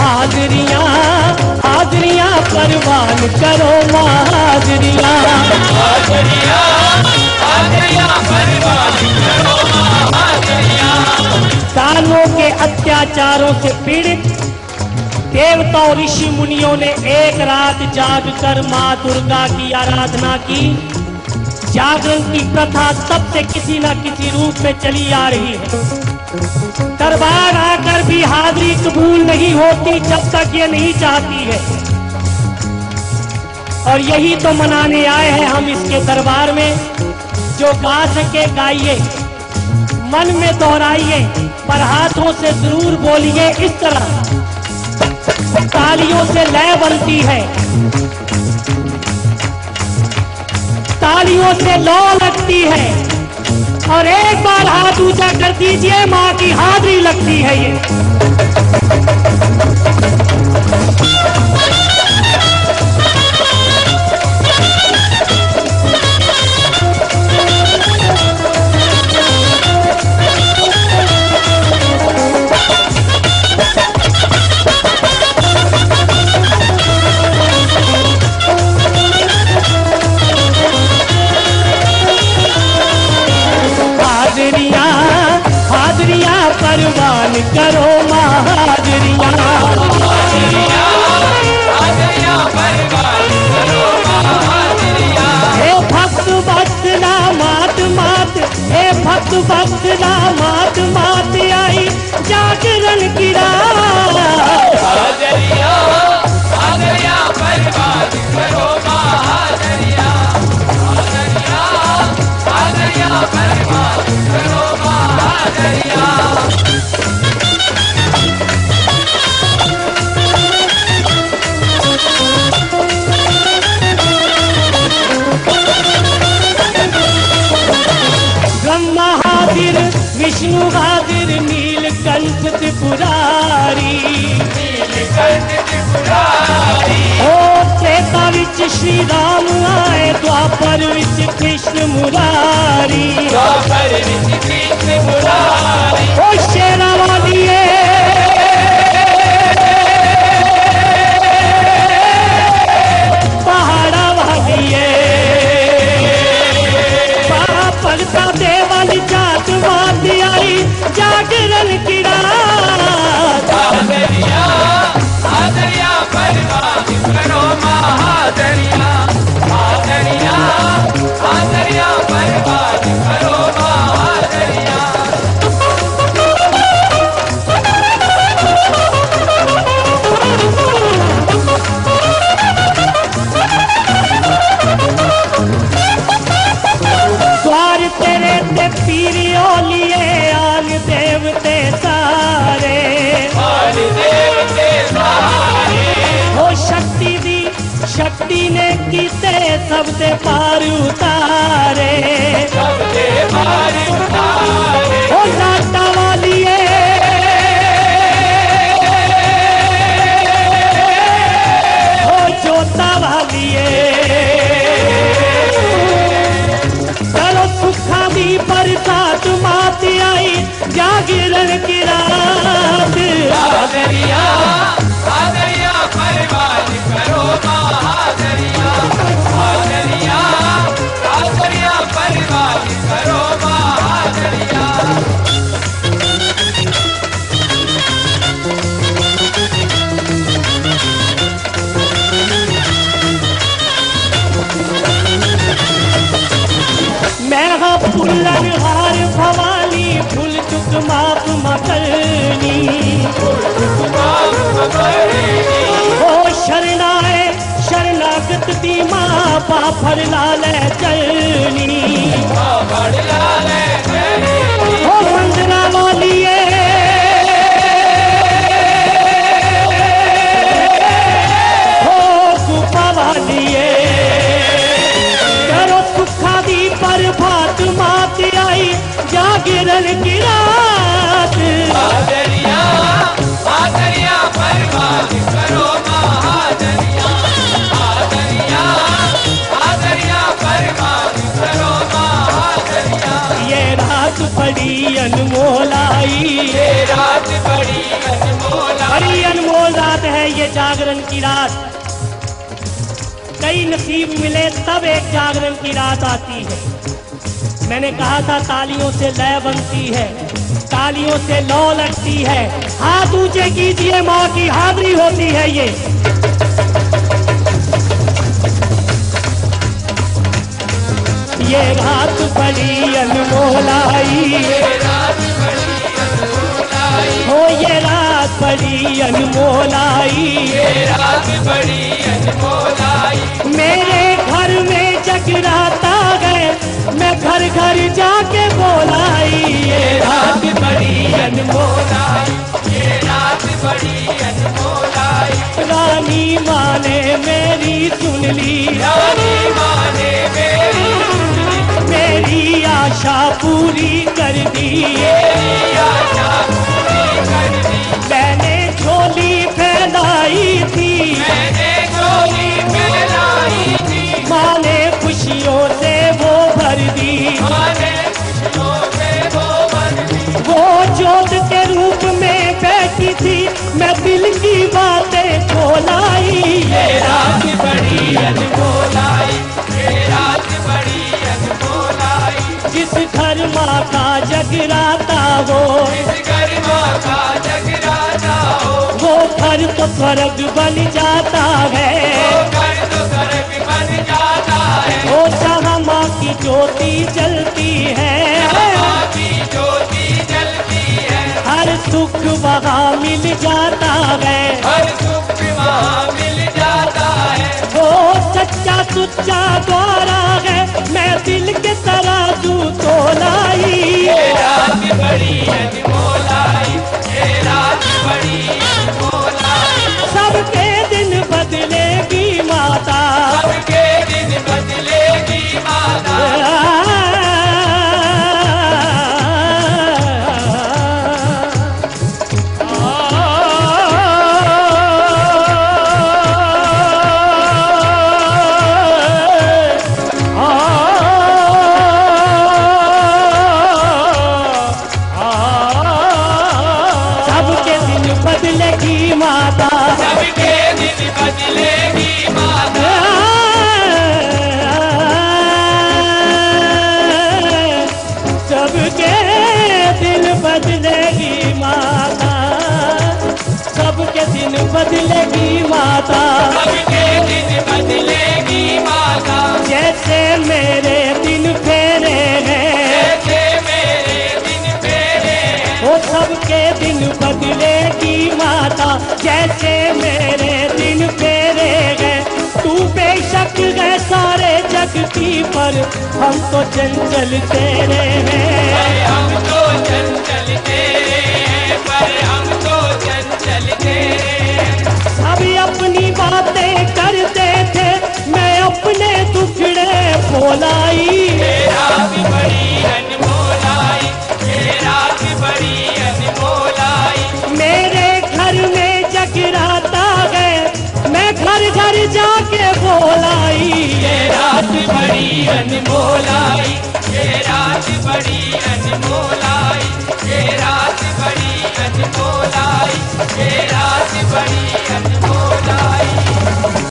हाजरियां हाजरियां परवान करो हाजरियां, हाजरियां हाजरियां परवान करो हाजरियां। दानवों के अत्याचारों से पीड़ित देवता और ऋषि मुनियों ने एक रात जागकर माँ दुर्गा की आराधना की। जागरण की प्रथा तब से किसी न किसी रूप में चली आ रही है। दरबार आकर भी हाजिरी कबूल नहीं होती जब तक ये नहीं चाहती है। और यही तो मनाने आए हैं हम इसके दरबार में। जो गा सके गाइए, मन में दोहराइए, पर हाथों से जरूर बोलिए इस तरह। तालियों से लय बनती है, तालियों से लौ लगती है। और एक बार हाथ ऊंचा कर दीजिए, माँ की हाजिरी लगती है ये। परवान करो हाजरियां, हाजरियां हाजरियां परवान करो हाजरियां। हे भक्त वत्सला मात मात, हे भक्त वत्सला मात मात आई जागरण की रात। हाजरियां हाजरियां परवान करो हाजरियां, हाजरियां हाजरियां परवान करो हाजरियां। ब्रह्मा हाजिर विष्णु हाजिर नीलकंठ त्रिपुरारी, नीलकंठ त्रिपुरारी। ओ त्रेता विच श्री राम आए, द्वापर विच कृष्ण मुरारी, द्वापर विच कृष्ण मुरारी। ओ शेरा वालिए पहाड़ा वालिए, भगता देवल जात वाली आई जागरण की रात। हाजरियां हाजरियां परवान करो हाजरियां, हाजरियां हाजरियां परवान करो हाजरियां। द्वार तेरे ते पीरियों लिए आन देवते सारे, आन देवते सारे। हो शक्ति दी शक्ति ने कीते सबदे पार उतारे, सबदे पार उतारे। हो लाटा वालिए हो जोता वालिए, चलो सुखा दी बरसात मात आई जागरण की रात। हाजरियां हाजरियां परवान करो हाजरियां, हाजरियां हाजरियां परवान करो हाजरियां। मैं हाँ पुल्लर हार भवानी, फूल चुक माप मकरनी, हो शरणाए शरणागत दी माँ पाफर लाल चलनी, हो मंदरा वालिए हो गुफा वालिए, करो सुखा दी पर भात मात आई जागरण की रात। हाजरियां हाजरियां परवान करो हाजरियां, हाजरियां हाजरियां परवान करो हाजरियां। ये रात बड़ी अनमोल आई, ये रात बड़ी अनमोल बड़ी अनमोल रात है ये जागरण की रात। कई नसीब मिले तब एक जागरण की रात आती है। मैंने कहा था तालियों से लय बनती है, तालियों से लौ लगती है। हाथ ऊंचे कीजिए, माँ की हाजिरी होती है ये। ये रात बड़ी अनमोल आई, हो ये रात बड़ी अनमोल आई, ये रात बड़ी अनमोल आई। मेरे घर में जगराता गए, मैं घर घर जाके बोलाई। ये रात बड़ी अनमोल आई, ये रात बड़ी अनमोल आई। रानी माँ ने मेरी सुन ली, रानी माँ ने मेरी आशा पूरी कर दी। मेरी आशा पूरी कर दी। मैंने झोली फैलाई थी, मैंने झोली फैलाई थी। माँ ने खुशियों से वो भर दी। माँ ने खुशियों से वो भर दी। वो जोत के रूप में बैठी थी, मैं दिल की बातें खोलाई। ये रात बड़ी अनमोल आई, ये रात बड़ी अनमोल आई। जिस घर माँ का जगराता हो, इस घर माँ का जगराता हो, वो घर तो स्वर्ग बन जाता है। वो घर तो स्वर्ग बन जाता है। वो जहाँ माँ की ज्योति जलती है, माँ की ज्योति जलती है। हर सुख वहाँ मिल जाता है। हर सुख वहाँ मिल जाता है। वो सच्चा सुच्चा द्वारा है, मैं दिल के तराजू तोलाई। ये रात बड़ी अनमोल आई, ये रात बड़ी अनमोल आई। सबके दिन बदलेगी माता, सबके दिन बदलेगी माता। सबके दिन बदलेगी माता, सबके दिन बदलेगी माता। सबके दिन बदलेगी माता, सबके दिन बदलेगी माता। सबके दिन बदलेगी माता। जैसे मेरे दिन फेरे हैं, जैसे मेरे दिन फेरे हैं। वो सबके दिन बदलेगी माता। जैसे मेरे दिन फेरे हैं, तू बेशक है सारे जगती पर, हम तो चंचल तेरे हैं। पर हम तो चंचल तेरे हैं, पर हम तो चंचल तेरे हैं। सभी अपनी बातें करते थे, मैं अपने दुखड़े बोलाई। ये रात बड़ी अनमोल आई, ये रात बड़ी अनमोल आई। मेरे घर में जगराता है, मैं घर घर जाके बोलाई। ये रात बड़ी अनमोल आई, ये रात बड़ी अनमोल आई। ये रात बड़ी अनमोल आई, ये रात बड़ी अनमोल आई।